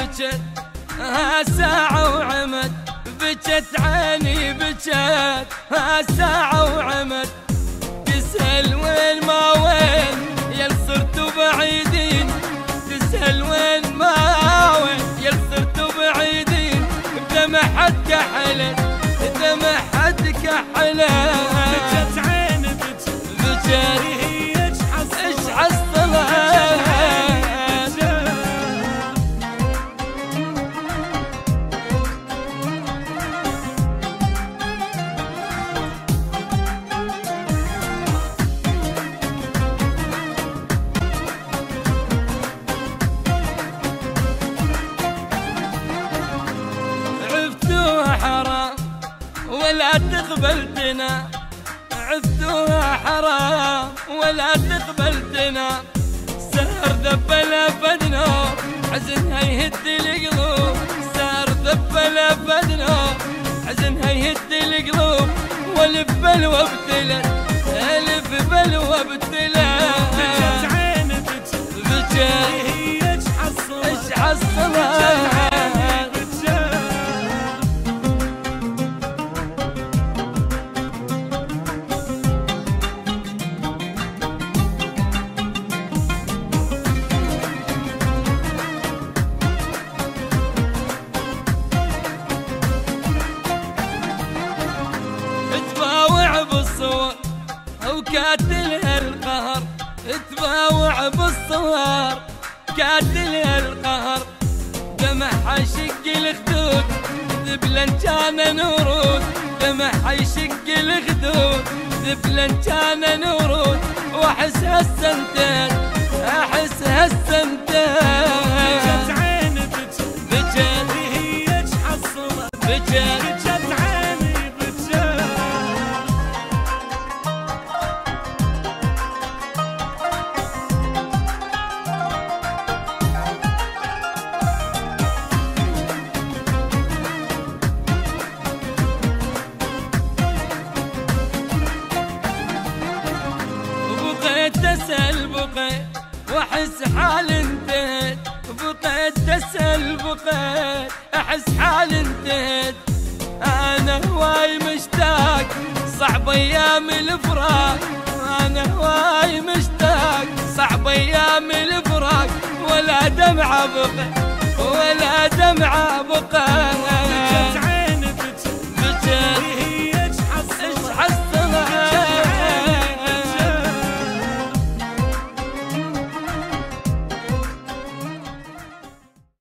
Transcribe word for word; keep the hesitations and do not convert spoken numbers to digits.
بجت ها ساعة وعمد، بجت عيني بجت ها ساعة وعمد، تسأل وين ما وين يل صرتوا بعيدين، تسأل وين ما وين يل صرتوا بعيدين، بدمعت كحلت دمعت كحلت، بجت عيني بجت بجت هي ايش حصلت ايش حصلت. ولا تقبلتنا، عفتوها حرام ولا تقبلتنا، سهر ذبل فدنا حزنها يهد القلوب، سهر ذبل فدنا حزنها يهد القلوب، والف بلوى ابتلت الف بلوى ابتلت، بجت عيني بجت بجت هي ايش حصلت ايش حصلت. تباوع بالصور وكاتلها القهر، تباوع بالصور كاتلها القهر، دمعها يشق الخدود ذبلا كان نورود، دمعها يشق الخدود ذبلا كان نورود، واحس هسه انتهت احس هسه انتهت، بجت عيني بجت بجت هي ايش حصلت بجت بجت عيني بجت. بقيت اسال بقيت واحس حالي انتهت، بقيت اسال بقيت احس حالي انتهت، انا هواي مشتاق صعب ايام الفراق، انا هواي مشتاق صعب ايام الفراق، ولا دمعه بقى ولا دمعه بقى.